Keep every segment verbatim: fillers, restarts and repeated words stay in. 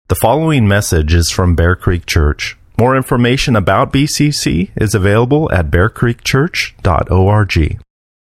The following message is from Bear Creek Church. More information about B C C is available at bear creek church dot org.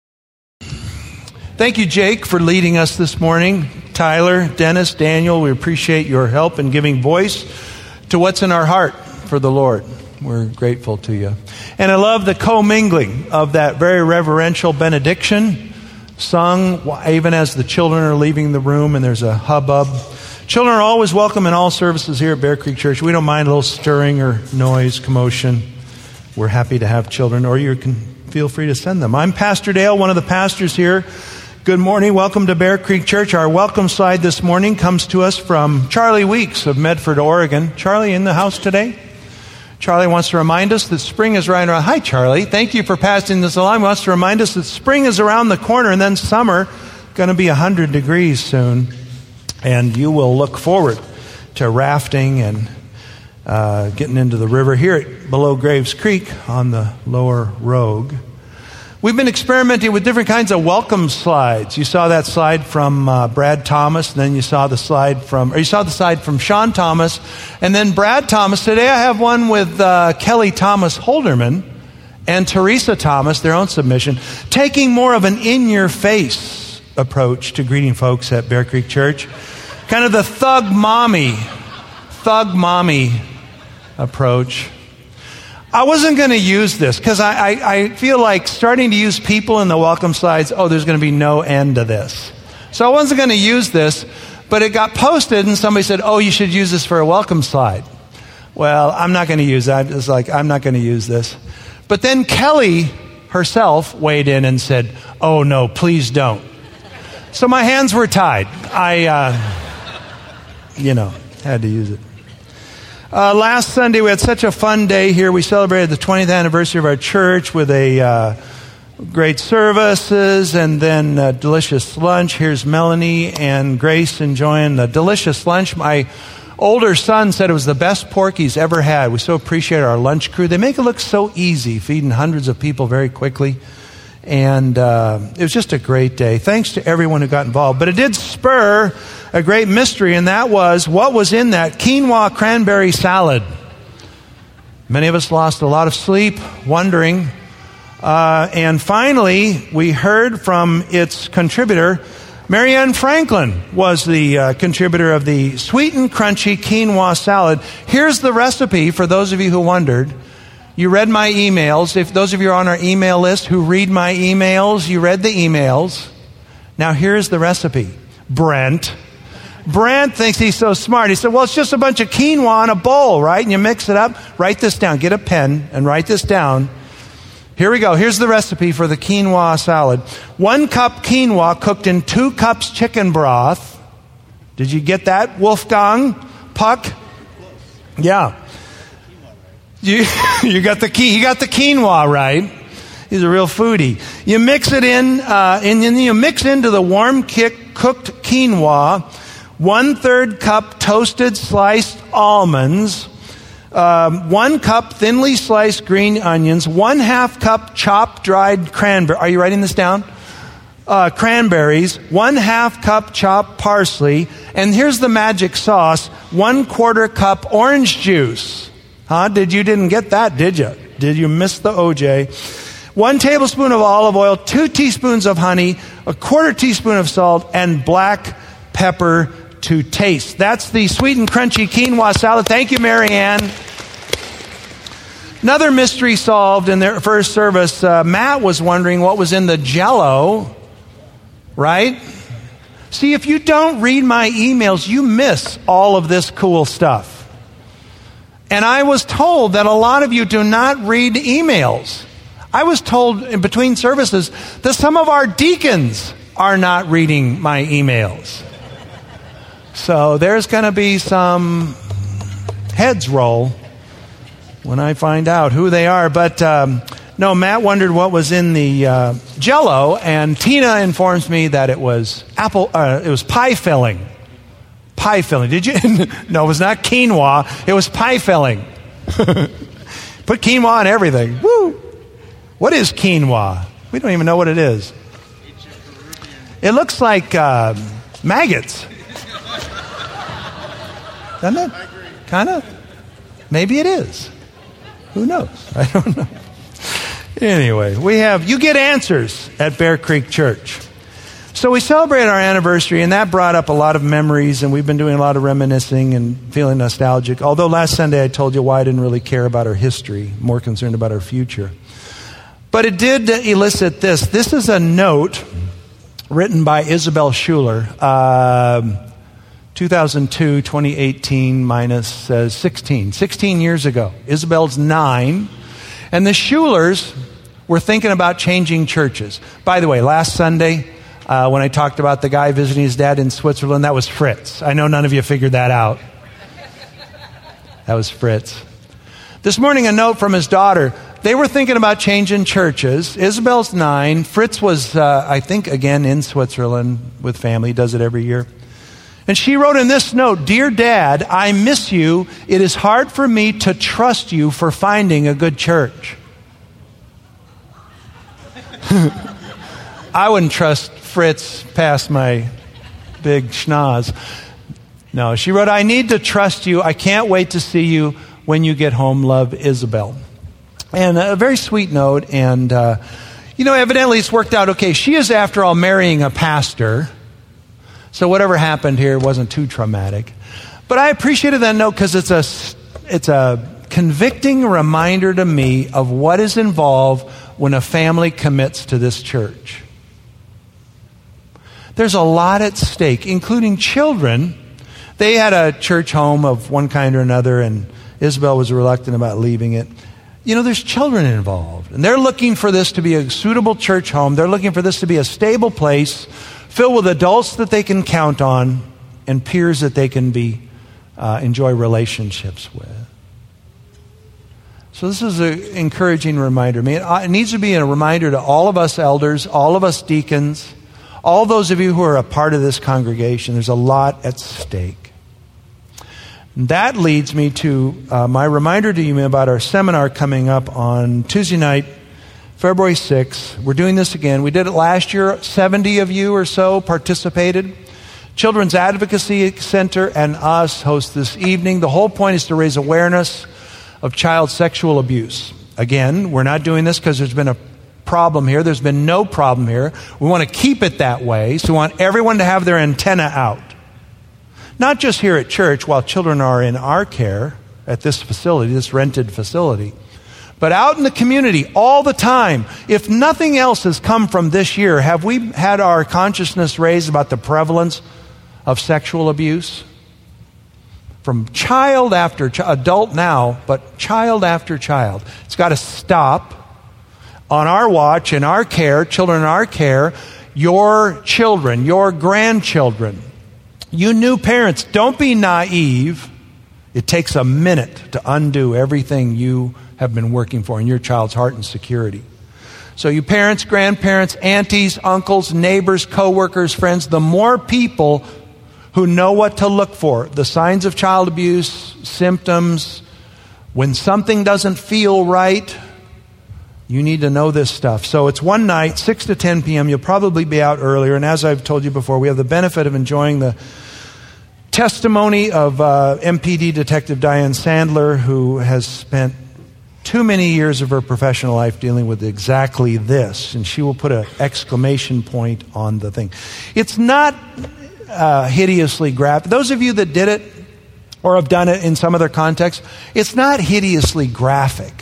Thank you, Jake, for leading us this morning. Tyler, Dennis, Daniel, we appreciate your help in giving voice to what's in our heart for the Lord. We're grateful to you. And I love the commingling of that very reverential benediction sung even as the children are leaving the room and there's a hubbub. Children are always welcome in all services here at Bear Creek Church. We don't mind a little stirring or noise, commotion. We're happy to have children, or you can feel free to send them. I'm Pastor Dale, one of the pastors here. Good morning. Welcome to Bear Creek Church. Our welcome slide this morning comes to us from Charlie Weeks of Medford, Oregon. Charlie, in the house today? Charlie wants to remind us that spring is right around. Hi, Charlie. Thank you for passing this along. He wants to remind us that spring is around the corner and then summer, going to be one hundred degrees soon. And you will look forward to rafting and uh, getting into the river here at below Graves Creek on the lower Rogue. We've been experimenting with different kinds of welcome slides. You saw that slide from uh, Brad Thomas, and then you saw the slide from, or you saw the slide from Sean Thomas, and then Brad Thomas. Today I have one with uh, Kelly Thomas Holderman and Teresa Thomas, their own submission, taking more of an in-your-face approach to greeting folks at Bear Creek Church. Kind of the thug mommy, thug mommy approach. I wasn't going to use this because I, I, I feel like starting to use people in the welcome slides, oh, there's going to be no end to this. So I wasn't going to use this, but it got posted and somebody said, oh, you should use this for a welcome slide. Well, I'm not going to use that. It's like, I'm not going to use this. But then Kelly herself weighed in and said, oh, no, please don't. So my hands were tied. I, uh, you know, had to use it. Uh, last Sunday, we had such a fun day here. We celebrated the twentieth anniversary of our church with a uh, great services and then a delicious lunch. Here's Melanie and Grace enjoying the delicious lunch. My older son said it was the best pork he's ever had. We so appreciate our lunch crew. They make it look so easy, feeding hundreds of people very quickly. And uh, it was just a great day. Thanks to everyone who got involved. But it did spur a great mystery, and that was what was in that quinoa cranberry salad. Many of us lost a lot of sleep wondering. Uh, and finally, we heard from its contributor. Marianne Franklin was the uh, contributor of the sweet and crunchy quinoa salad. Here's the recipe for those of you who wondered. You read my emails. If those of you are on our email list who read my emails, you read the emails. Now here's the recipe. Brent. Brent thinks he's so smart. He said, well, it's just a bunch of quinoa in a bowl, right? And you mix it up. Write this down. Get a pen and write this down. Here we go. Here's the recipe for the quinoa salad. One cup quinoa cooked in two cups chicken broth. Did you get that, Wolfgang? Puck? Yeah. You, you got the key. You got the quinoa right. He's a real foodie. You mix it in, uh, and then you mix into the warm kick, cooked quinoa, one third cup toasted sliced almonds, um, one cup thinly sliced green onions, one half cup chopped dried cranberry. Are you writing this down? Uh, cranberries, one half cup chopped parsley, and here's the magic sauce: one quarter cup orange juice. Huh? Did you didn't get that, did you? Did you miss the O J? One tablespoon of olive oil, two teaspoons of honey, a quarter teaspoon of salt, and black pepper to taste. That's the sweet and crunchy quinoa salad. Thank you, Marianne. Another mystery solved in their first service. Uh, Matt was wondering what was in the Jell-O, right? See, if you don't read my emails, you miss all of this cool stuff. And I was told that a lot of you do not read emails. I was told in between services that some of our deacons are not reading my emails. So there's going to be some heads roll when I find out who they are. But um, no, Matt wondered what was in the uh, Jell-O, and Tina informs me that it was apple. Uh, it was pie filling. Pie filling. Did you? No, it was not quinoa. It was pie filling. Put quinoa on everything. Woo! What is quinoa? We don't even know what it is. It looks like uh, maggots. Doesn't it? Kind of? Maybe it is. Who knows? I don't know. Anyway, we have, you get answers at Bear Creek Church. So we celebrate our anniversary, and that brought up a lot of memories, and we've been doing a lot of reminiscing and feeling nostalgic. Although last Sunday I told you why I didn't really care about our history, more concerned about our future. But it did elicit this. This is a note written by Isabel Schuler, uh, two thousand two, twenty eighteen minus uh, sixteen. sixteen years ago. Isabel's nine. And the Schulers were thinking about changing churches. By the way, last Sunday, uh, when I talked about the guy visiting his dad in Switzerland, that was Fritz. I know none of you figured that out. That was Fritz. This morning, a note from his daughter. They were thinking about changing churches. Isabel's nine. Fritz was, uh, I think, again in Switzerland with family. He does it every year. And she wrote in this note, "Dear Dad, I miss you. It is hard for me to trust you for finding a good church." I wouldn't trust Fritz past my big schnoz. No, she wrote, "I need to trust you. I can't wait to see you when you get home. Love, Isabel." And a very sweet note. And, uh, you know, evidently it's worked out okay. She is, after all, marrying a pastor. So whatever happened here wasn't too traumatic. But I appreciated that note because it's a, it's a convicting reminder to me of what is involved when a family commits to this church. There's a lot at stake, including children. They had a church home of one kind or another, and Isabel was reluctant about leaving it. You know, there's children involved, and they're looking for this to be a suitable church home. They're looking for this to be a stable place filled with adults that they can count on and peers that they can be uh, enjoy relationships with. So this is an encouraging reminder. I mean, it needs to be a reminder to all of us elders, all of us deacons, all those of you who are a part of this congregation. There's a lot at stake. And that leads me to uh, my reminder to you about our seminar coming up on Tuesday night, February sixth. We're doing this again. We did it last year. seventy of you or so participated. Children's Advocacy Center and us host this evening. The whole point is to raise awareness of child sexual abuse. Again, we're not doing this because there's been a problem here. There's been no problem here. We want to keep it that way. So we want everyone to have their antenna out. Not just here at church while children are in our care at this facility, this rented facility, but out in the community all the time. If nothing else has come from this year, have we had our consciousness raised about the prevalence of sexual abuse? From child after ch- adult now, but child after child. It's got to stop. On our watch, in our care, children in our care, your children, your grandchildren, you new parents, don't be naive. It takes a minute to undo everything you have been working for in your child's heart and security. So you parents, grandparents, aunties, uncles, neighbors, coworkers, friends, the more people who know what to look for, the signs of child abuse, symptoms, when something doesn't feel right, you need to know this stuff. So it's one night, six to ten p.m. You'll probably be out earlier. And as I've told you before, we have the benefit of enjoying the testimony of uh, M P D Detective Diane Sandler, who has spent too many years of her professional life dealing with exactly this. And she will put an exclamation point on the thing. It's not uh, hideously graphic. Those of you that did it or have done it in some other context, it's not hideously graphic.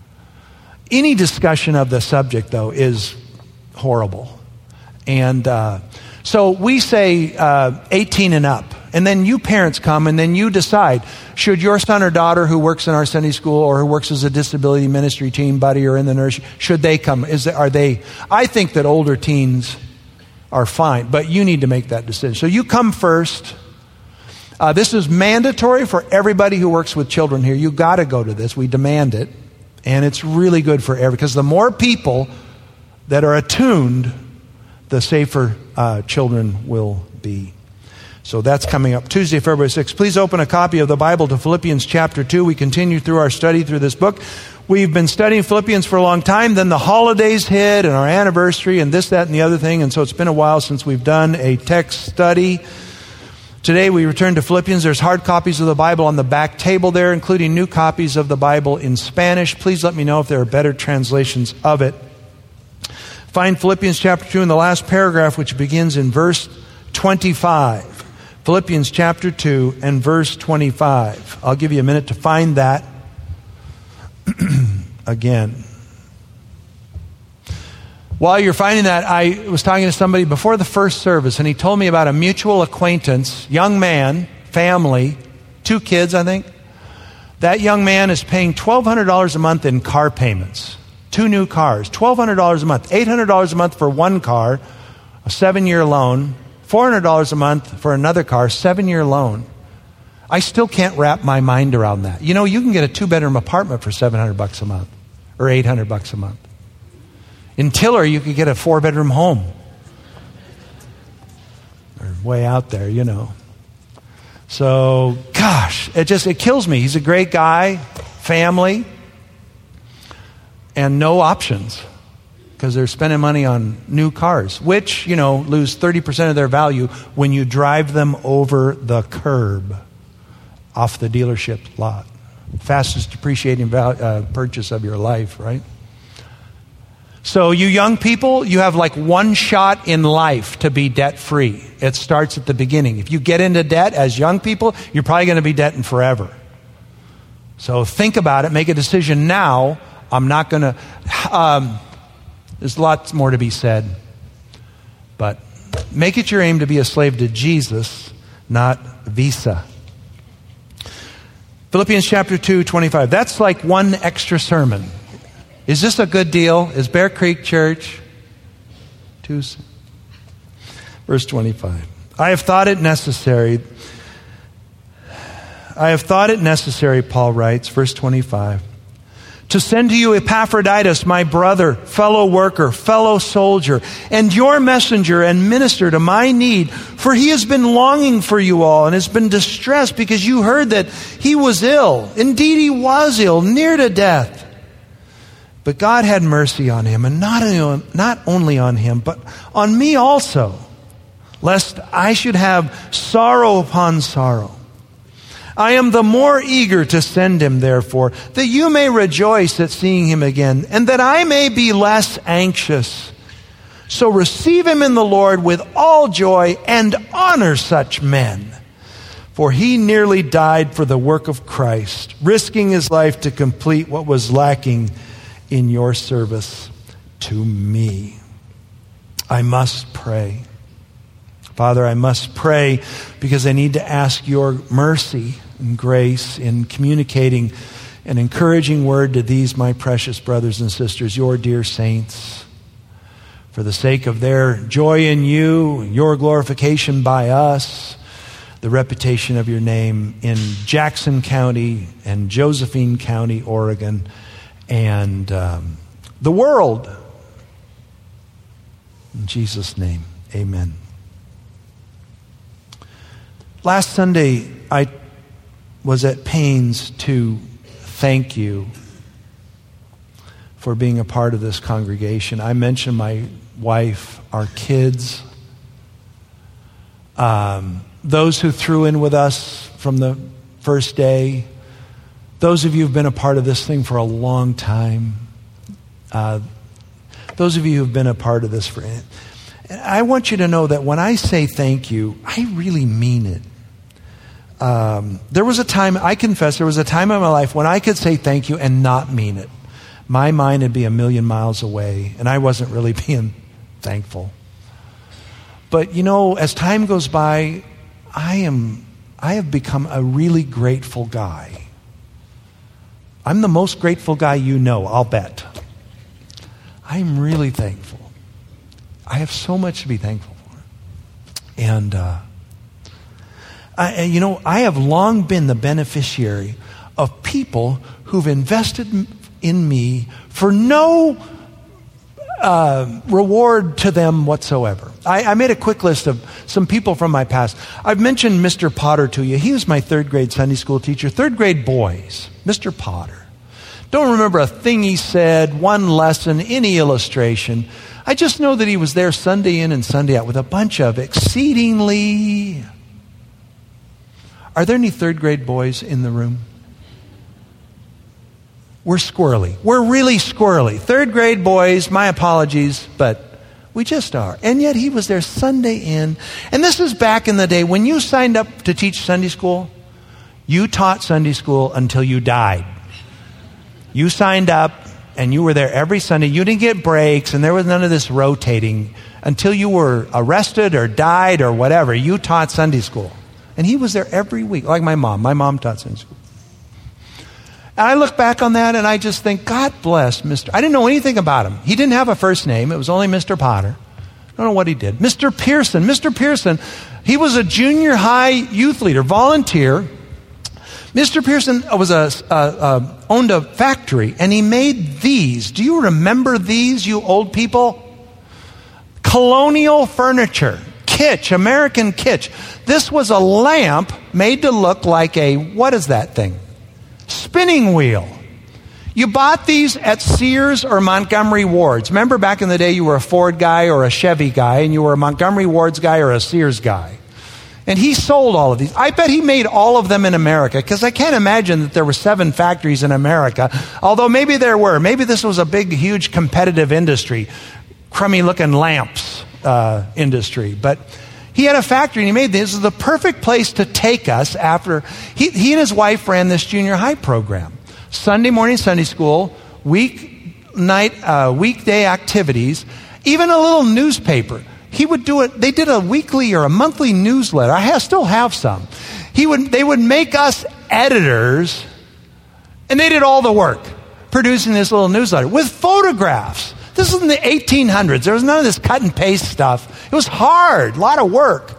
Any discussion of the subject, though, is horrible. And uh, so we say uh, eighteen and up. And then you parents come and then you decide, should your son or daughter who works in our Sunday school or who works as a disability ministry team buddy or in the nursery, should they come? Is there, are they? I think that older teens are fine, but you need to make that decision. So you come first. Uh, this is mandatory for everybody who works with children here. You got to go to this. We demand it. And it's really good for everyone, because the more people that are attuned, the safer uh, children will be. So that's coming up Tuesday, February sixth. Please open a copy of the Bible to Philippians chapter two. We continue through our study through this book. We've been studying Philippians for a long time. Then the holidays hit and our anniversary and this, that, and the other thing. And so it's been a while since we've done a text study. Today we return to Philippians. There's hard copies of the Bible on the back table there, including new copies of the Bible in Spanish. Please let me know if there are better translations of it. Find Philippians chapter two in the last paragraph, which begins in verse twenty-five. Philippians chapter two and verse twenty-five. I'll give you a minute to find that again. While you're finding that, I was talking to somebody before the first service, and he told me about a mutual acquaintance, young man, family, two kids, I think. That young man is paying twelve hundred dollars a month in car payments. Two new cars, twelve hundred dollars a month, eight hundred dollars a month for one car, a seven-year loan, four hundred dollars a month for another car, seven-year loan. I still can't wrap my mind around that. You know, you can get a two-bedroom apartment for seven hundred bucks a month or eight hundred bucks a month. In Tiller, you could get a four-bedroom home. Or way out there, you know. So, gosh, it just, it kills me. He's a great guy, family, and no options because they're spending money on new cars, which, you know, lose thirty percent of their value when you drive them over the curb off the dealership lot. Fastest depreciating val- uh, purchase of your life, right? So you young people, you have like one shot in life to be debt-free. It starts at the beginning. If you get into debt as young people, you're probably going to be debting forever. So think about it. Make a decision now. I'm not going to... Um, there's lots more to be said. But make it your aim to be a slave to Jesus, not Visa. Philippians chapter two, twenty-five. That's like one extra sermon. Is this a good deal? Is Bear Creek Church? Two, verse twenty-five. I have thought it necessary. I have thought it necessary, Paul writes, verse twenty-five, to send to you Epaphroditus, my brother, fellow worker, fellow soldier, and your messenger and minister to my need, for he has been longing for you all and has been distressed because you heard that he was ill. Indeed, he was ill, near to death. But God had mercy on him, and not only, not only on him, but on me also, lest I should have sorrow upon sorrow. I am the more eager to send him, therefore, that you may rejoice at seeing him again, and that I may be less anxious. So receive him in the Lord with all joy and honor such men. For he nearly died for the work of Christ, risking his life to complete what was lacking in your service to me. I must pray. Father, I must pray because I need to ask your mercy and grace in communicating an encouraging word to these, my precious brothers and sisters, your dear saints, for the sake of their joy in you, your glorification by us, the reputation of your name in Jackson County and Josephine County, Oregon, and um, the world. In Jesus' name, amen. Last Sunday, I was at pains to thank you for being a part of this congregation. I mentioned my wife, our kids, um, those who threw in with us from the first day, those of you who've been a part of this thing for a long time, uh, those of you who've been a part of this for... I want you to know that when I say thank you, I really mean it. Um, there was a time, I confess, there was a time in my life when I could say thank you and not mean it. My mind would be a million miles away, and I wasn't really being thankful. But you know, as time goes by, I am, I have become a really grateful guy. I'm the most grateful guy you know, I'll bet. I'm really thankful. I have so much to be thankful for. And, uh, I, you know, I have long been the beneficiary of people who've invested in me for no uh, reward to them whatsoever. I, I made a quick list of some people from my past. I've mentioned Mister Potter to you. He was my third grade Sunday school teacher. Third grade boys, Mister Potter. Don't remember a thing he said, one lesson, any illustration. I just know that he was there Sunday in and Sunday out with a bunch of exceedingly Are there any third grade boys in the room? We're squirrely. We're really squirrely. Third grade boys, my apologies, but we just are. And yet he was there Sunday in. And this is back in the day when you signed up to teach Sunday school, you taught Sunday school until you died. You signed up and you were there every Sunday. You didn't get breaks and there was none of this rotating. Until you were arrested or died or whatever, you taught Sunday school. And he was there every week, like my mom. My mom taught Sunday school. And I look back on that and I just think, God bless Mister I didn't know anything about him. He didn't have a first name. It was only Mister Potter. I don't know what he did. Mister Pearson. Mister Pearson, he was a junior high youth leader, volunteer. Mister Pearson was a, uh, uh, owned a factory and he made these. Do you remember these, you old people? Colonial furniture. Kitsch, American kitsch. This was a lamp made to look like a, what is that thing? Spinning wheel. You bought these at Sears or Montgomery Ward's. Remember back in the day you were a Ford guy or a Chevy guy and you were a Montgomery Ward's guy or a Sears guy. And he sold all of these. I bet he made all of them in America because I can't imagine that there were seven factories in America. Although maybe there were. Maybe this was a big, huge competitive industry. Crummy looking lamps uh, industry. But he had a factory and he made this. This is the perfect place to take us after. He, he and his wife ran this junior high program. Sunday morning Sunday school, week night, uh, weekday activities, even a little newspaper. He would do it. They did a weekly or a monthly newsletter. I have, still have some. He would. They would make us editors, and they did all the work producing this little newsletter with photographs. This is in the eighteen hundreds. There was none of this cut and paste stuff. It was hard, a lot of work.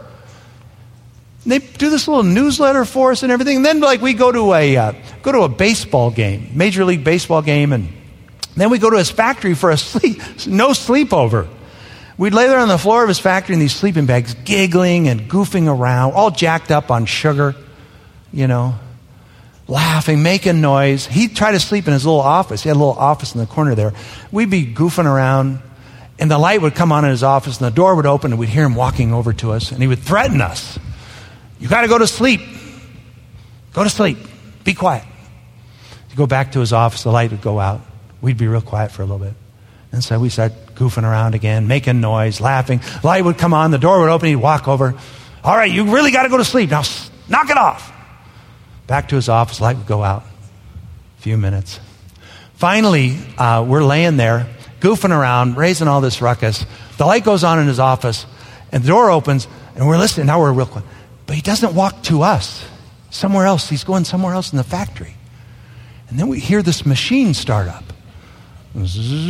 And they do this little newsletter for us and everything. And then, like, we go to a uh, go to a baseball game, Major League Baseball game, and then we go to his factory for a sleep, no sleepover. We'd lay there on the floor of his factory in these sleeping bags, giggling and goofing around, all jacked up on sugar, you know, laughing, making noise. He'd try to sleep in his little office. He had a little office in the corner there. We'd be goofing around, and the light would come on in his office, and the door would open, and we'd hear him walking over to us, and he would threaten us. You got to go to sleep. Go to sleep. Be quiet. He'd go back to his office. The light would go out. We'd be real quiet for a little bit. And so we start goofing around again, making noise, laughing. Light would come on, the door would open, he'd walk over. All right, you really got to go to sleep. Now knock it off. Back to his office, light would go out. A few minutes. Finally, uh, we're laying there, goofing around, raising all this ruckus. The light goes on in his office, and the door opens, and we're listening. Now we're real quiet. But he doesn't walk to us. Somewhere else. He's going somewhere else in the factory. And then we hear this machine start up. Like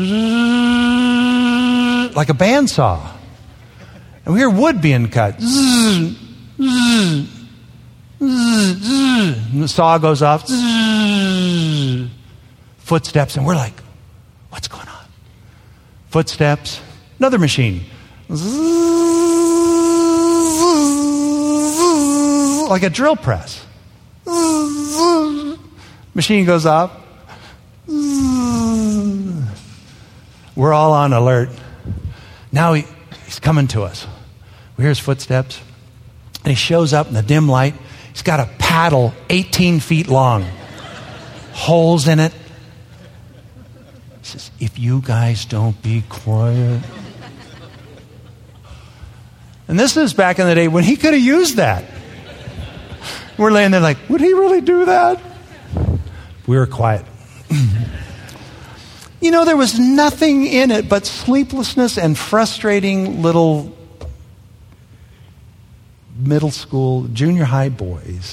a bandsaw. And we hear wood being cut. And the saw goes off. Footsteps, and we're like, what's going on? Footsteps. Another machine. Like a drill press. Machine goes off. We're all on alert. Now he, he's coming to us. We hear his footsteps. And he shows up in the dim light. He's got a paddle eighteen feet long. Holes in it. He says, if you guys don't be quiet. And this is back in the day when he could have used that. We're laying there like, would he really do that? We were quiet. You know, there was nothing in it but sleeplessness and frustrating little middle school, junior high boys.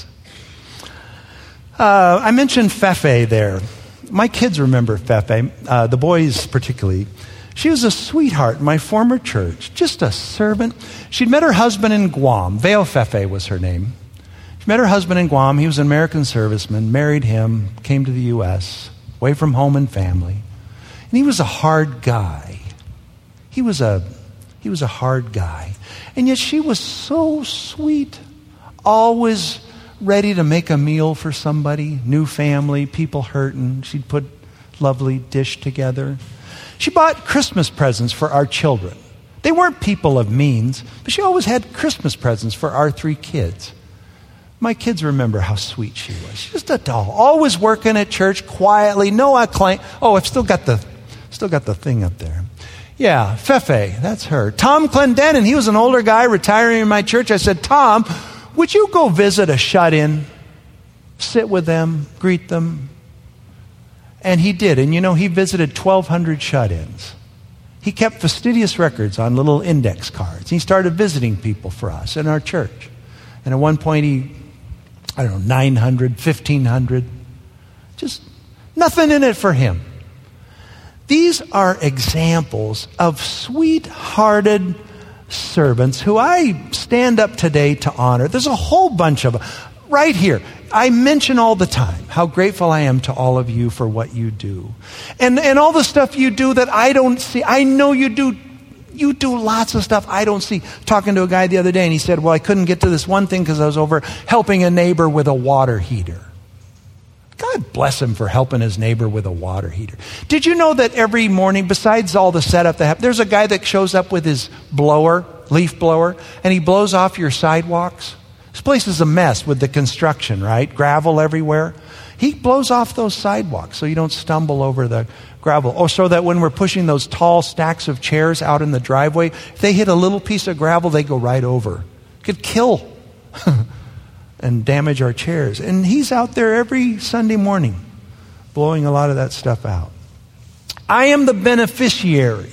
Uh, I mentioned Fefe there. My kids remember Fefe, uh, the boys particularly. She was a sweetheart in my former church, just a servant. She'd met her husband in Guam. Veo Fefe was her name. She met her husband in Guam. He was an American serviceman, married him, came to the U S, away from home and family. And he was a hard guy. He was a he was a hard guy. And yet she was so sweet, always ready to make a meal for somebody, new family, people hurting. She'd put lovely dish together. She bought Christmas presents for our children. They weren't people of means, but she always had Christmas presents for our three kids. My kids remember how sweet she was. She's just a doll. Always working at church quietly, no acclaim. Oh, I've still got the, still got the thing up there. Yeah, Fefe, that's her. Tom Clendenin, he was an older guy retiring in my church. I said, Tom, would you go visit a shut-in? Sit with them, greet them. And he did. And you know, he visited twelve hundred shut-ins. He kept fastidious records on little index cards. He started visiting people for us in our church. And at one point he, I don't know, nine hundred, fifteen hundred. Just nothing in it for him. These are examples of sweet-hearted servants who I stand up today to honor. There's a whole bunch of them. Right here, I mention all the time how grateful I am to all of you for what you do. And, and all the stuff you do that I don't see. I know you do. You do lots of stuff I don't see. Talking to a guy the other day, and he said, well, I couldn't get to this one thing because I was over helping a neighbor with a water heater. God bless him for helping his neighbor with a water heater. Did you know that every morning, besides all the setup they have, there's a guy that shows up with his blower, leaf blower, and he blows off your sidewalks? This place is a mess with the construction, right? Gravel everywhere. He blows off those sidewalks so you don't stumble over the gravel. Oh, so that when we're pushing those tall stacks of chairs out in the driveway, if they hit a little piece of gravel, they go right over. Could kill and damage our chairs. And he's out there every Sunday morning blowing a lot of that stuff out. I am the beneficiary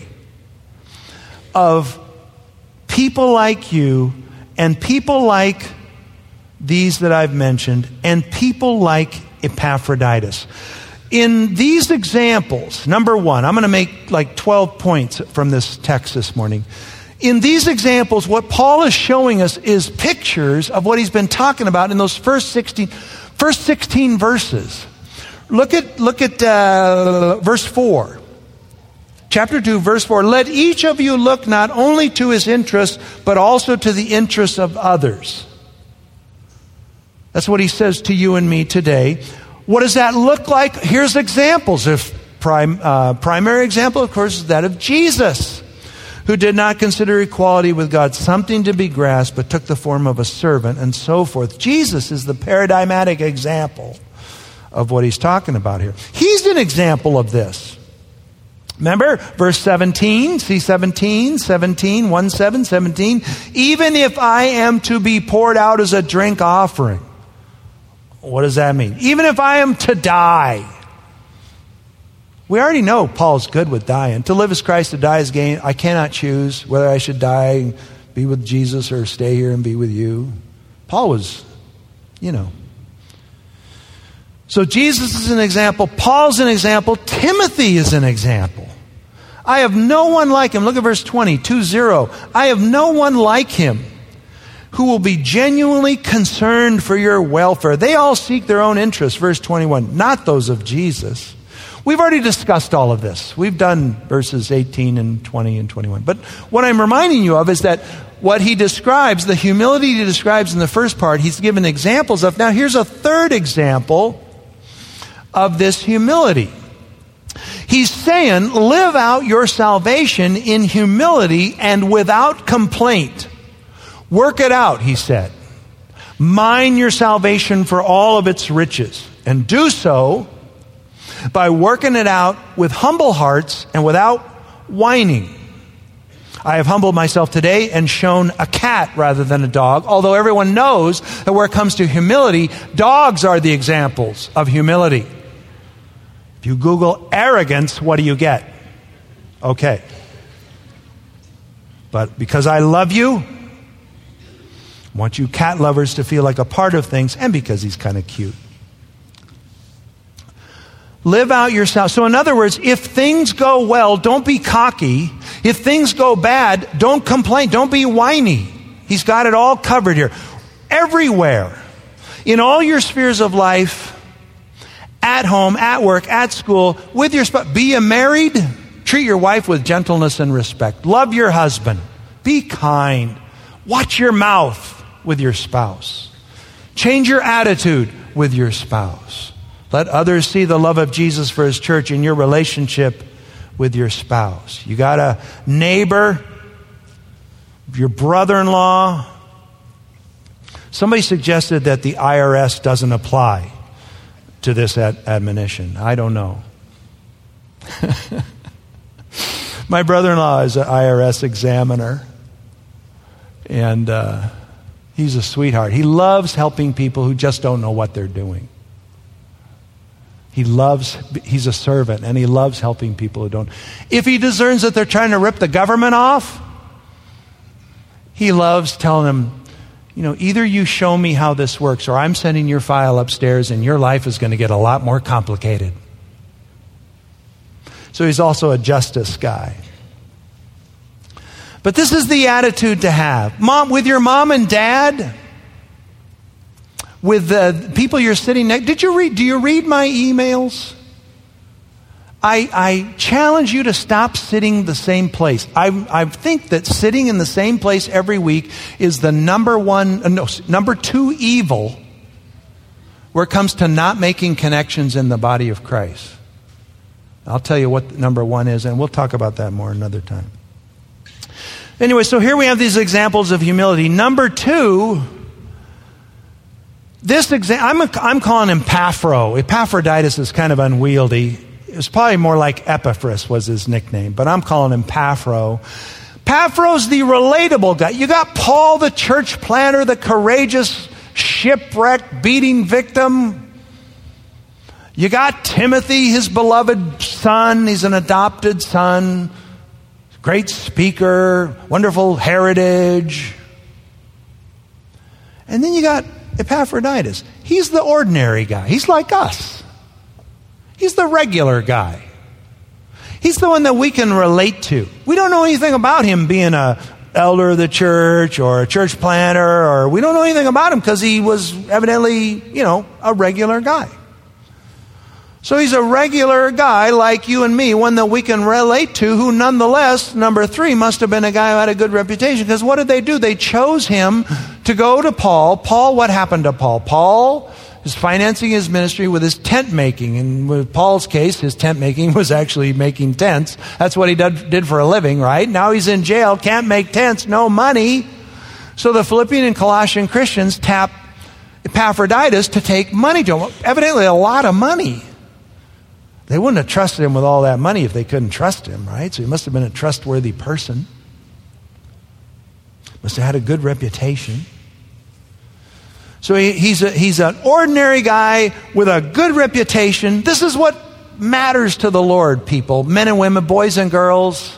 of people like you and people like these that I've mentioned and people like Epaphroditus. In these examples, number one, I'm going to make like twelve points from this text this morning. In these examples, what Paul is showing us is pictures of what he's been talking about in those first sixteen, first sixteen verses. Look at, look at uh, verse four. Chapter two, verse four. Let each of you look not only to his interests, but also to the interests of others. That's what he says to you and me today. What does that look like? Here's examples. If prim, uh, primary example, of course, is that of Jesus, who did not consider equality with God something to be grasped, but took the form of a servant and so forth. Jesus is the paradigmatic example of what he's talking about here. He's an example of this. Remember, verse seventeen, see seventeen, seventeen, one, seven, seventeen. Even if I am to be poured out as a drink offering. What does that mean? Even if I am to die. We already know Paul's good with dying. To live is Christ, to die is gain. I cannot choose whether I should die and be with Jesus or stay here and be with you. Paul was, you know. So Jesus is an example. Paul's an example. Timothy is an example. I have no one like him. Look at verse twenty, two zero. I have no one like him who will be genuinely concerned for your welfare. They all seek their own interests. Verse twenty-one, not those of Jesus. We've already discussed all of this. We've done verses eighteen and twenty and twenty-one. But what I'm reminding you of is that what he describes, the humility he describes in the first part, he's given examples of. Now here's a third example of this humility. He's saying, live out your salvation in humility and without complaint. Work it out, he said. Mine your salvation for all of its riches. And do so by working it out with humble hearts and without whining. I have humbled myself today and shown a cat rather than a dog, although everyone knows that where it comes to humility, dogs are the examples of humility. If you Google arrogance, what do you get? Okay. But because I love you, I want you cat lovers to feel like a part of things, and because he's kind of cute. Live out yourself. So in other words, if things go well, don't be cocky. If things go bad, don't complain. Don't be whiny. He's got it all covered here. Everywhere. In all your spheres of life, at home, at work, at school, with your spouse. Be you married? Treat your wife with gentleness and respect. Love your husband. Be kind. Watch your mouth with your spouse. Change your attitude with your spouse. Let others see the love of Jesus for his church in your relationship with your spouse. You got a neighbor, your brother-in-law, Somebody suggested that the I R S doesn't apply to this ad- admonition. I don't know. My brother-in-law is an I R S examiner, and uh, he's a sweetheart. He loves helping people who just don't know what they're doing. He loves, he's a servant, and he loves helping people who don't. If he discerns that they're trying to rip the government off, he loves telling them, you know, either you show me how this works, or I'm sending your file upstairs and your life is going to get a lot more complicated. So he's also a justice guy. But this is the attitude to have. Mom, with your mom and dad, with the people you're sitting next, did you read, do you read my emails? I, I challenge you to stop sitting the same place. I, I think that sitting in the same place every week is the number one, uh, no, number two evil where it comes to not making connections in the body of Christ. I'll tell you what number one is, and we'll talk about that more another time. Anyway, so here we have these examples of humility. Number two, this exa- I'm, a, I'm calling him Epaphro. Epaphroditus is kind of unwieldy. It was probably more like Epaphras was his nickname, but I'm calling him Epaphro. Epaphro's the relatable guy. You got Paul, the church planter, the courageous shipwreck beating victim. You got Timothy, his beloved son. He's an adopted son. Great speaker, wonderful heritage. And then you got Epaphroditus. He's the ordinary guy. He's like us. He's the regular guy. He's the one that we can relate to. We don't know anything about him being a elder of the church or a church planter, or we don't know anything about him because he was evidently, you know, a regular guy. So he's a regular guy like you and me, one that we can relate to, who nonetheless, number three, must have been a guy who had a good reputation. Because what did they do? They chose him to go to Paul. Paul, what happened to Paul? Paul is financing his ministry with his tent making. And with Paul's case, his tent making was actually making tents. That's what he did, did for a living, right? Now he's in jail, can't make tents, no money. So the Philippian and Colossian Christians tap Epaphroditus to take money to him. Evidently a lot of money. They wouldn't have trusted him with all that money if they couldn't trust him, right? So he must have been a trustworthy person. Must have had a good reputation. So he, he's a, he's an ordinary guy with a good reputation. This is what matters to the Lord, people. Men and women, boys and girls.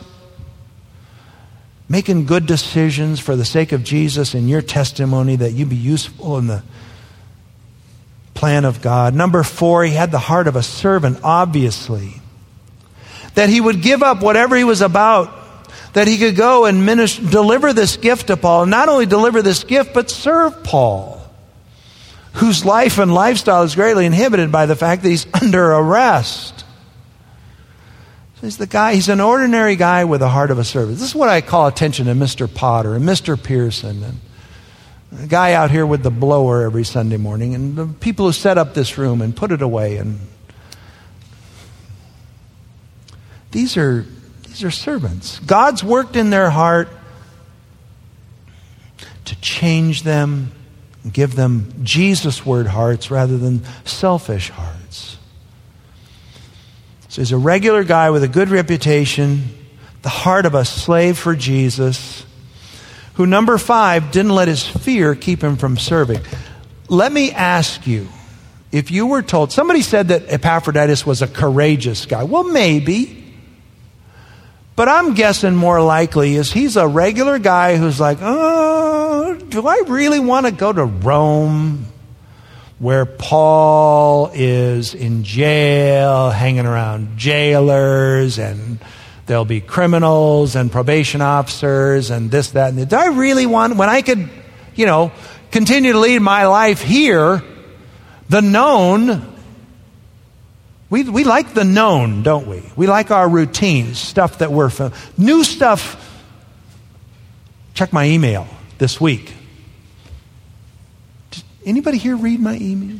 Making good decisions for the sake of Jesus and your testimony, that you be useful in the plan of God. Number four, he had the heart of a servant, obviously. That he would give up whatever he was about. That he could go and minister, deliver this gift to Paul. And not only deliver this gift, but serve Paul, whose life and lifestyle is greatly inhibited by the fact that he's under arrest. So he's the guy, he's an ordinary guy with a heart of a servant. This is what I call attention to Mister Potter and Mister Pearson and a guy out here with the blower every Sunday morning, and the people who set up this room and put it away. And these are these are servants. God's worked in their heart to change them, and give them Jesus-word hearts rather than selfish hearts. So he's a regular guy with a good reputation, the heart of a slave for Jesus, who, number five, didn't let his fear keep him from serving. Let me ask you, if you were told, somebody said that Epaphroditus was a courageous guy. Well, maybe. But I'm guessing more likely is he's a regular guy who's like, oh, do I really want to go to Rome, where Paul is in jail, hanging around jailers, and there'll be criminals and probation officers and this, that, and that. Do I really want, when I could, you know, continue to lead my life here, the known, we we like the known, don't we? We like our routines, stuff that we're, new stuff. Check my email this week. Did anybody here read my email?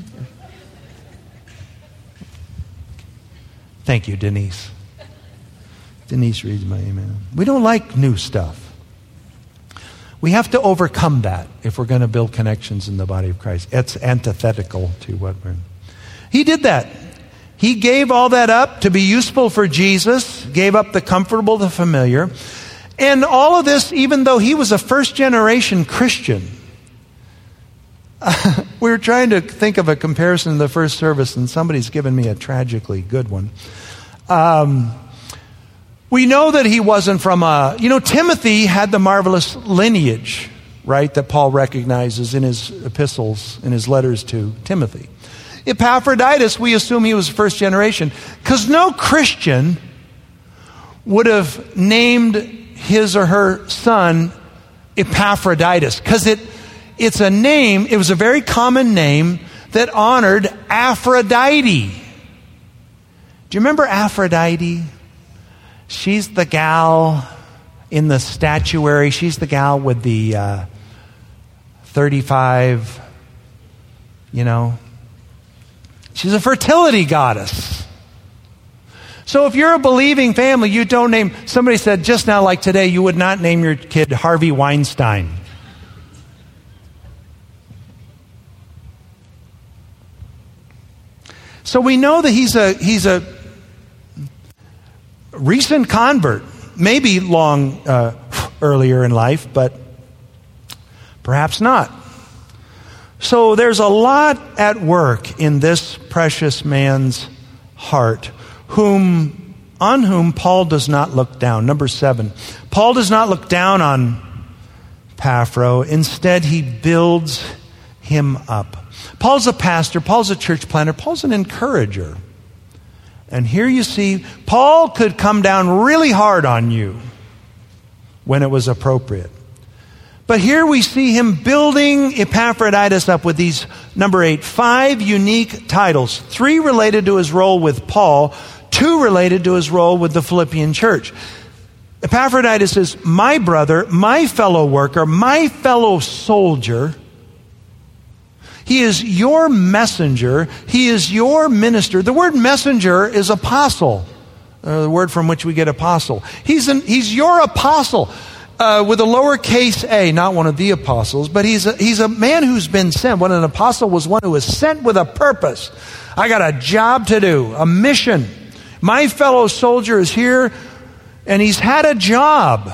Thank you, Denise. Denise reads my email. We don't like new stuff. We have to overcome that if we're going to build connections in the body of Christ. It's antithetical to what we're... He did that. He gave all that up to be useful for Jesus, gave up the comfortable, the familiar. And all of this, even though he was a first-generation Christian. We were trying to think of a comparison in the first service, and somebody's given me a tragically good one. Um, we know that he wasn't from a... You know, Timothy had the marvelous lineage, right, that Paul recognizes in his epistles, in his letters to Timothy. Epaphroditus, we assume he was first generation, because no Christian would have named his or her son Epaphroditus, because it it's a name, it was a very common name that honored Aphrodite. Do you remember Aphrodite? She's the gal in the statuary. She's the gal with the uh, thirty-five, you know. She's a fertility goddess. So if you're a believing family, you don't name... Somebody said just now, like today, you would not name your kid Harvey Weinstein. So we know that he's a he's a recent convert, maybe long uh, earlier in life, but perhaps not. So there's a lot at work in this precious man's heart, whom on whom Paul does not look down. Number seven, Paul does not look down on Paphro. Instead, he builds him up. Paul's a pastor. Paul's a church planter. Paul's an encourager. And here you see, Paul could come down really hard on you when it was appropriate. But here we see him building Epaphroditus up with these, number eight, five unique titles. Three related to his role with Paul, two related to his role with the Philippian church. Epaphroditus is my brother, my fellow worker, my fellow soldier. He is your messenger. He is your minister. The word messenger is apostle, uh, the word from which we get apostle. He's an, he's your apostle. Uh, with a lowercase a, not one of the apostles, but he's a, he's a man who's been sent. When an apostle was one who was sent with a purpose. I got a job to do, a mission. My fellow soldier is here, and he's had a job.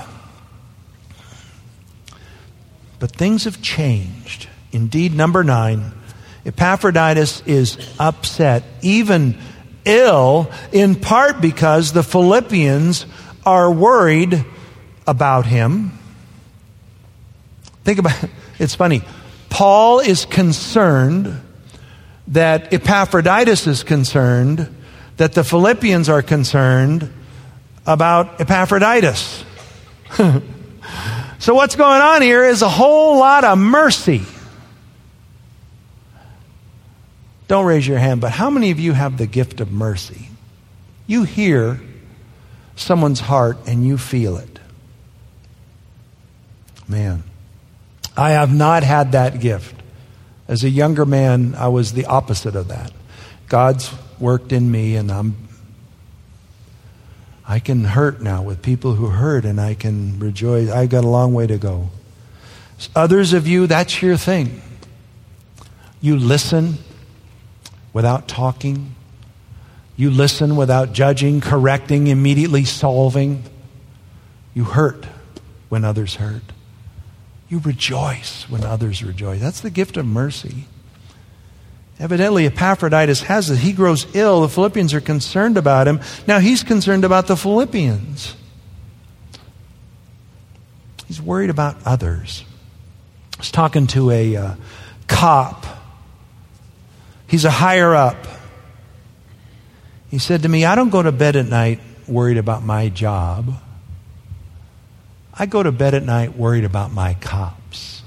But things have changed. Indeed, number nine, Epaphroditus is upset, even ill, in part because the Philippians are worried about him. Think about it. It's funny. Paul is concerned that Epaphroditus is concerned, that the Philippians are concerned about Epaphroditus. So what's going on here is a whole lot of mercy. Don't raise your hand, but how many of you have the gift of mercy? You hear someone's heart and you feel it. Man, I have not had that gift. As a younger man, I was the opposite of that. God's worked in me, and I'm I can hurt now with people who hurt, and I can rejoice. I've got a long way to go. Others of you, that's your thing. You listen without talking. You listen without judging, correcting, immediately solving. You hurt when others hurt. You rejoice when others rejoice. That's the gift of mercy. Evidently, Epaphroditus has it. He grows ill. The Philippians are concerned about him. Now he's concerned about the Philippians. He's worried about others. I was talking to a uh, cop. He's a higher up. He said to me, I don't go to bed at night worried about my job. I go to bed at night worried about my cops.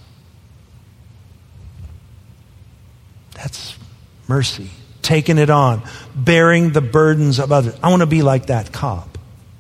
That's mercy. Taking it on. Bearing the burdens of others. I want to be like that cop.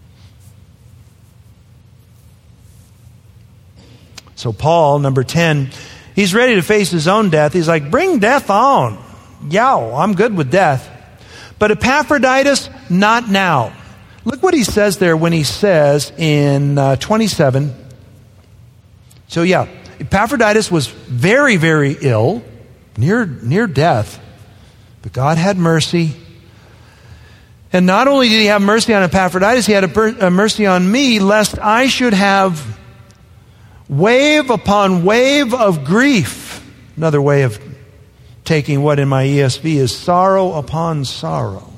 So Paul, number ten, he's ready to face his own death. He's like, bring death on. Yow, I'm good with death. But Epaphroditus, not now. Look what he says there when he says in uh, twenty-seven, So yeah, Epaphroditus was very, very ill, near, near death. But God had mercy. And not only did he have mercy on Epaphroditus, he had a, per- a mercy on me, lest I should have wave upon wave of grief. Another way of taking what in my E S V is sorrow upon sorrow.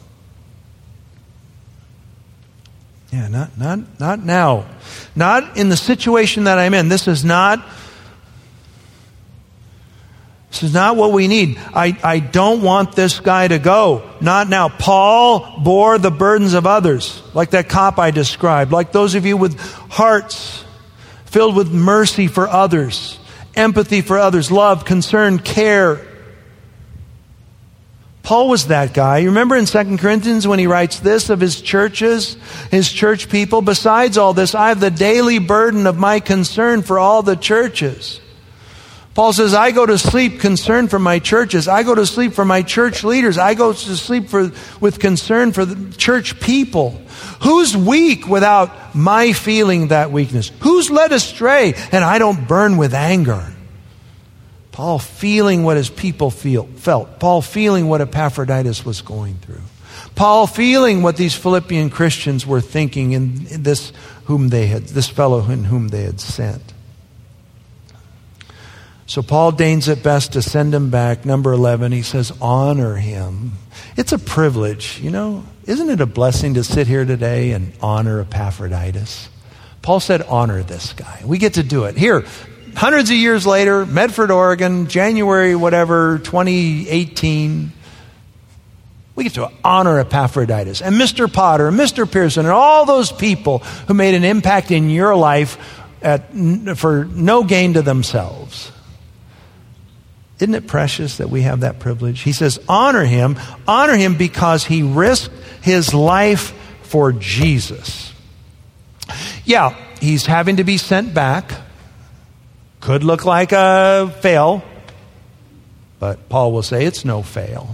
Yeah, not, not, not now. Not in the situation that I'm in. This is not This is not what we need. I, I don't want this guy to go. Not now. Paul bore the burdens of others, like that cop I described, like those of you with hearts filled with mercy for others, empathy for others, love, concern, care. Paul was that guy. You remember in Second Corinthians when he writes this of his churches, his church people? Besides all this, I have the daily burden of my concern for all the churches. Paul says, I go to sleep concerned for my churches. I go to sleep for my church leaders. I go to sleep for, with concern for the church people. Who's weak without my feeling that weakness? Who's led astray and I don't burn with anger? Paul feeling what his people feel, felt. Paul feeling what Epaphroditus was going through. Paul feeling what these Philippian Christians were thinking in, in this whom they had, this fellow in whom they had sent. So Paul deigns it best to send him back. Number eleven, he says, honor him. It's a privilege, you know. Isn't it a blessing to sit here today and honor Epaphroditus? Paul said, honor this guy. We get to do it. Here, hundreds of years later, Medford, Oregon, January, whatever, twenty eighteen. We get to honor Epaphroditus and Mister Potter and Mister Pearson and all those people who made an impact in your life at, for no gain to themselves. Isn't it precious that we have that privilege? He says, honor him. Honor him because he risked his life for Jesus. Yeah, he's having to be sent back. Could look like a fail, but Paul will say it's no fail.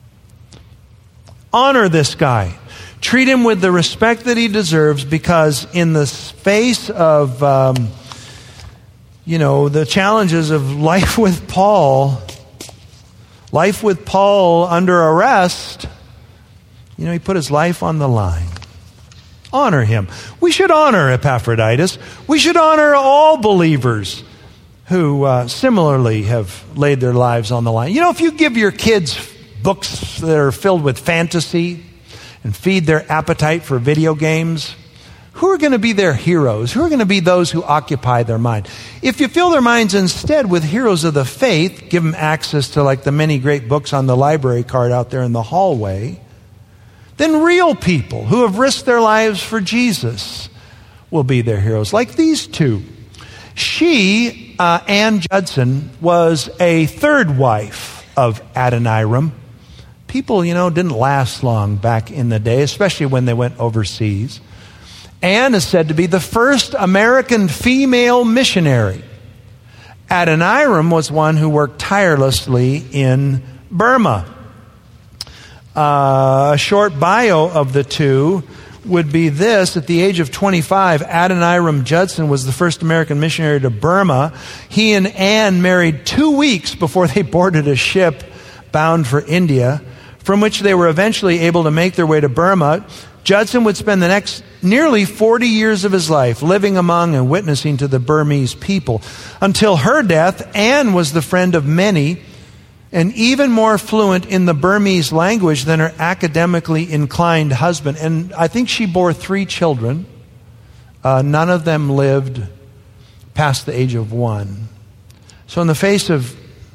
Honor this guy. Treat him with the respect that he deserves, because in the face of... Um, You know, the challenges of life with Paul, life with Paul under arrest, you know, he put his life on the line. Honor him. We should honor Epaphroditus. We should honor all believers who uh, similarly have laid their lives on the line. You know, if you give your kids books that are filled with fantasy and feed their appetite for video games, who are going to be their heroes? Who are going to be those who occupy their mind? If you fill their minds instead with heroes of the faith, give them access to like the many great books on the library card out there in the hallway, then real people who have risked their lives for Jesus will be their heroes. Like these two. She, uh, Ann Judson, was a third wife of Adoniram. People, you know, didn't last long back in the day, especially when they went overseas. Anne is said to be the first American female missionary. Adoniram was one who worked tirelessly in Burma. Uh, a short bio of the two would be this. At the age of twenty-five, Adoniram Judson was the first American missionary to Burma. He and Anne married two weeks before they boarded a ship bound for India, from which they were eventually able to make their way to Burma. Judson would spend the next nearly forty years of his life living among and witnessing to the Burmese people. Until her death, Anne was the friend of many and even more fluent in the Burmese language than her academically inclined husband. And I think she bore three children. Uh, none of them lived past the age of one. So in the face of,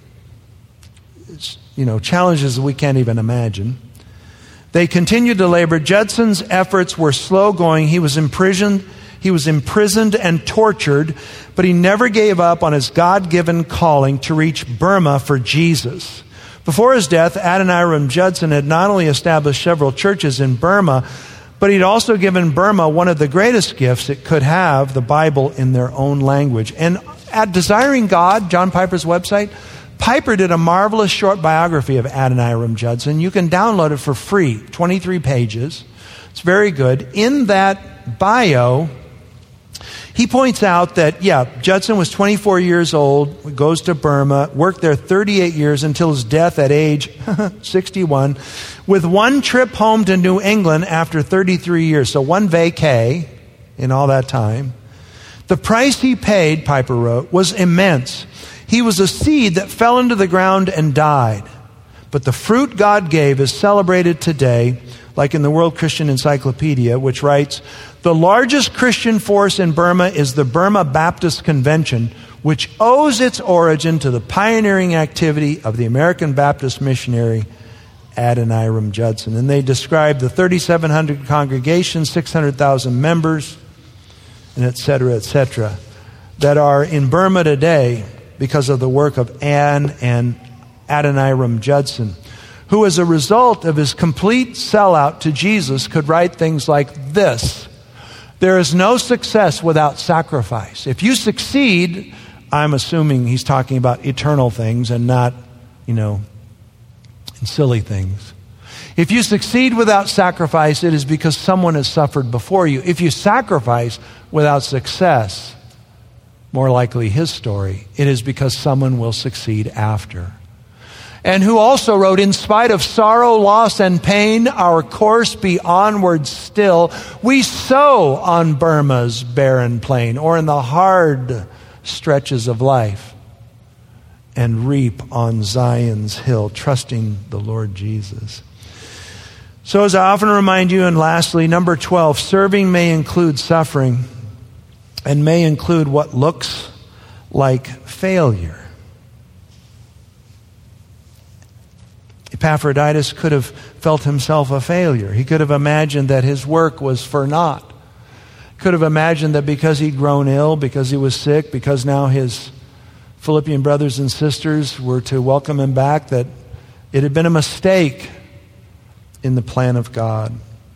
you know, challenges that we can't even imagine, they continued to labor. Judson's efforts were slow going. He was imprisoned, he was imprisoned and tortured, but he never gave up on his God-given calling to reach Burma for Jesus. Before his death, Adoniram Judson had not only established several churches in Burma, but he'd also given Burma one of the greatest gifts it could have, the Bible in their own language. And at Desiring God, John Piper's website, Piper did a marvelous short biography of Adoniram Judson. You can download it for free, twenty-three pages. It's very good. In that bio, He points out that, yeah, Judson was twenty-four years old, goes to Burma, worked there thirty-eight years until his death at age sixty-one, with one trip home to New England after thirty-three years. So one vacay in all that time. The price he paid, Piper wrote, was immense. He was a seed that fell into the ground and died. But the fruit God gave is celebrated today, like in the World Christian Encyclopedia, which writes, the largest Christian force in Burma is the Burma Baptist Convention, which owes its origin to the pioneering activity of the American Baptist missionary Adoniram Judson. And they describe the thirty-seven hundred congregations, six hundred thousand members, and et cetera, et cetera, that are in Burma today because of the work of Ann and Adoniram Judson, who as a result of his complete sellout to Jesus could write things like this: there is no success without sacrifice. If you succeed, I'm assuming he's talking about eternal things and not, you know, silly things. If you succeed without sacrifice, it is because someone has suffered before you. If you sacrifice without success, more likely his story, it is because someone will succeed after. And who also wrote, in spite of sorrow, loss, and pain, our course be onward still. We sow on Burma's barren plain, or in the hard stretches of life, and reap on Zion's hill, trusting the Lord Jesus. So as I often remind you, and lastly, number twelve, serving may include suffering and may include what looks like failure. Epaphroditus could have felt himself a failure. He could have imagined that his work was for naught. Could have imagined that because he'd grown ill, because he was sick, because now his Philippian brothers and sisters were to welcome him back, that it had been a mistake in the plan of God.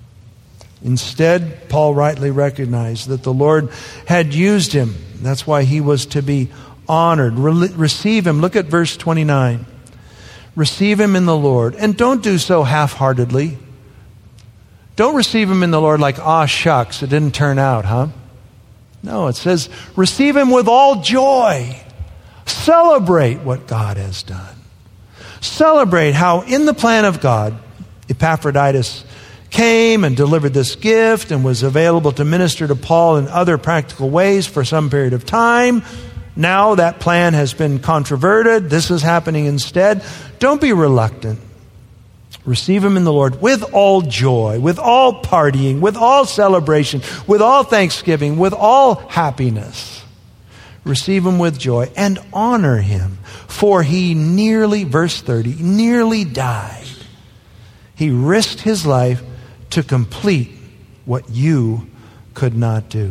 Instead, Paul rightly recognized that the Lord had used him. That's why he was to be honored. Re- receive him. Look at verse twenty-nine. Receive him in the Lord. And don't do so half-heartedly. Don't receive him in the Lord like, ah, shucks, it didn't turn out, huh? No, it says, receive him with all joy. Celebrate what God has done. Celebrate how in the plan of God, Epaphroditus came and delivered this gift and was available to minister to Paul in other practical ways for some period of time. Now that plan has been controverted. This is happening instead. Don't be reluctant. Receive him in the Lord with all joy, with all partying, with all celebration, with all thanksgiving, with all happiness. Receive him with joy and honor him, for he nearly, verse thirty, nearly died. He risked his life to complete what you could not do.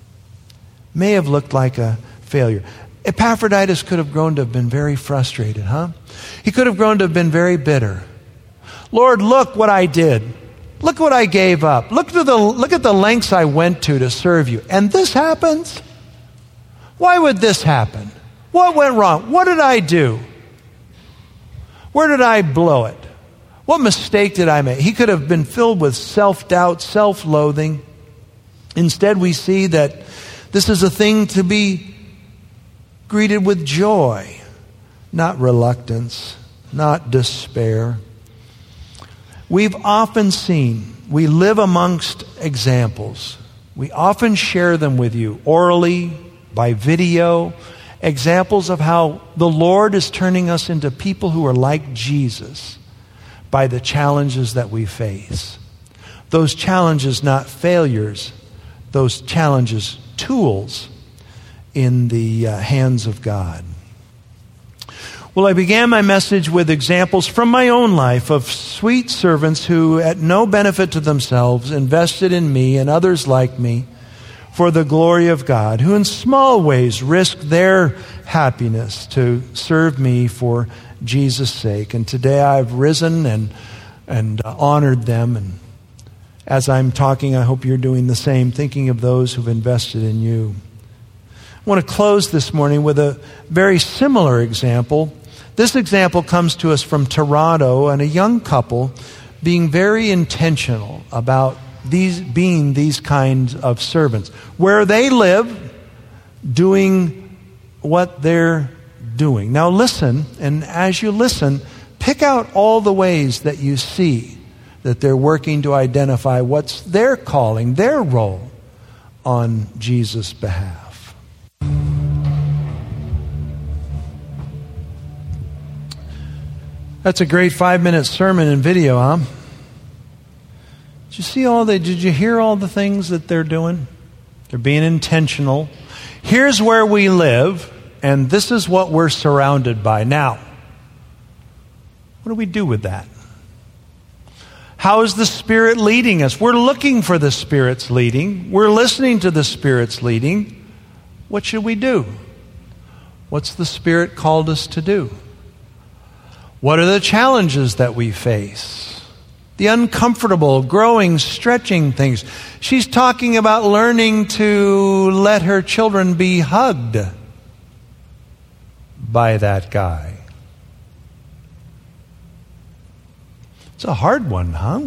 May have looked like a failure. Epaphroditus could have grown to have been very frustrated, huh? He could have grown to have been very bitter. Lord, look what I did. Look what I gave up. Look to the look at the lengths I went to to serve you. And this happens? Why would this happen? What went wrong? What did I do? Where did I blow it? What mistake did I make? He could have been filled with self-doubt, self-loathing. Instead, we see that this is a thing to be greeted with joy, not reluctance, not despair. We've often seen, we live amongst examples. We often share them with you orally, by video, examples of how the Lord is turning us into people who are like Jesus by the challenges that we face. Those challenges, not failures, those challenges, tools in the uh, hands of God. Well, I began my message with examples from my own life of sweet servants who, at no benefit to themselves, invested in me and others like me for the glory of God, who in small ways risked their happiness to serve me for Jesus' sake. And today I've risen and, and uh, honored them. And as I'm talking, I hope you're doing the same, thinking of those who've invested in you. I want to close this morning with a very similar example. This example comes to us from Toronto, and a young couple being very intentional about these being these kinds of servants. Where they live, doing what they're doing. Now listen, and as you listen, pick out all the ways that you see that they're working to identify what's their calling, their role on Jesus' behalf. That's a great five-minute sermon and video, huh? Did you see all the, did you hear all the things that they're doing? They're being intentional. Here's where we live, and this is what we're surrounded by. Now, what do we do with that? How is the Spirit leading us? We're looking for the Spirit's leading. We're listening to the Spirit's leading. What should we do? What's the Spirit called us to do? What are the challenges that we face? The uncomfortable, growing, stretching things. She's talking about learning to let her children be hugged by that guy. It's a hard one, huh?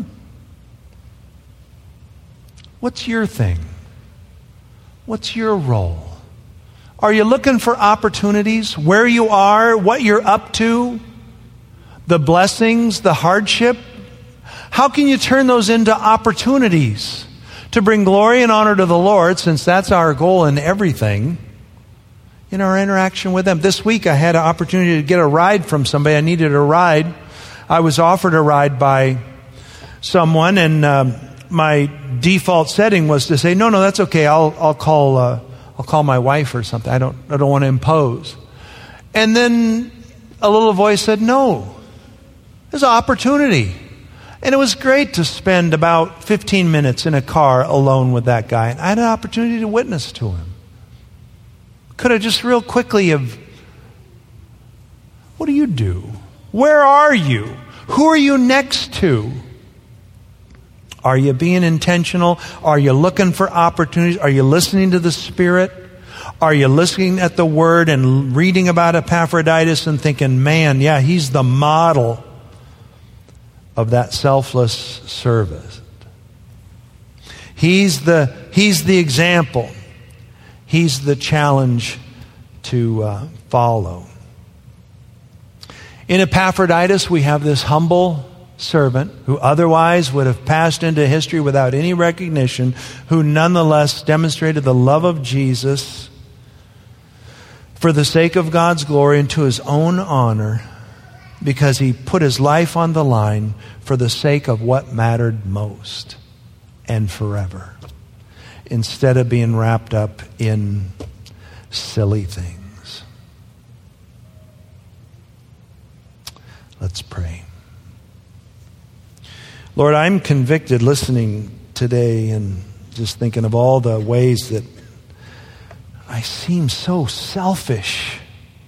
What's your thing? What's your role? Are you looking for opportunities? Where you are, what you're up to, the blessings, the hardship? How can you turn those into opportunities to bring glory and honor to the Lord, since that's our goal in everything, in our interaction with them? This week I had an opportunity to get a ride from somebody. I needed a ride. I was offered a ride by someone, and um, my default setting was to say, "No, no, that's okay. I'll I'll call uh, I'll call my wife or something. I don't I don't want to impose." And then a little voice said, "No, there's an opportunity." And it was great to spend about fifteen minutes in a car alone with that guy. And I had an opportunity to witness to him. Could have just real quickly have, what do you do? Where are you? Who are you next to? Are you being intentional? Are you looking for opportunities? Are you listening to the Spirit? Are you listening at the Word and reading about Epaphroditus and thinking, man, yeah, he's the model of that selfless service. He's the, he's the example. He's the challenge to uh, follow. In Epaphroditus, we have this humble servant who otherwise would have passed into history without any recognition, who nonetheless demonstrated the love of Jesus for the sake of God's glory and to his own honor, because he put his life on the line for the sake of what mattered most and forever, instead of being wrapped up in silly things. Let's pray. Lord, I'm convicted listening today and just thinking of all the ways that I seem so selfish.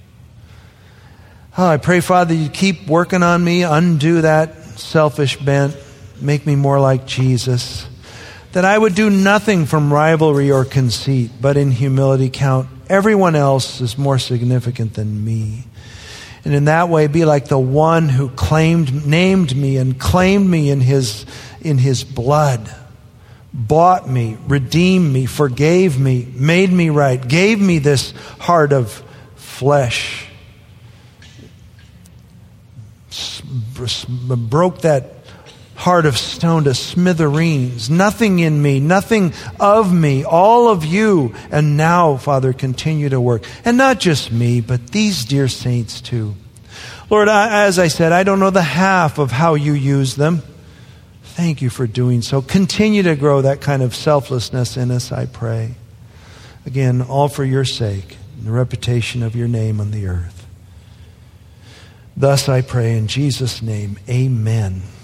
Oh, I pray, Father, you keep working on me, undo that selfish bent, make me more like Jesus, that I would do nothing from rivalry or conceit, but in humility count everyone else as more significant than me. And in that way be like the one who claimed, named me and claimed me in his, in his blood, bought me, redeemed me, forgave me, made me right, gave me this heart of flesh, broke that heart of stone to smithereens. Nothing in me, nothing of me, all of you. And now, Father, continue to work. And not just me, but these dear saints too. Lord, I, as I said, I don't know the half of how you use them. Thank you for doing so. Continue to grow that kind of selflessness in us, I pray. Again, all for your sake, and the reputation of your name on the earth. Thus I pray in Jesus' name, amen.